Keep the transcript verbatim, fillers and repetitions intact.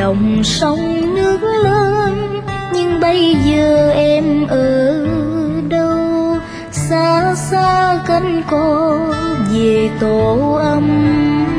dòng sông nước lớn, nhưng bây giờ em ở đâu? Xa xa cánh cò về tổ ấm.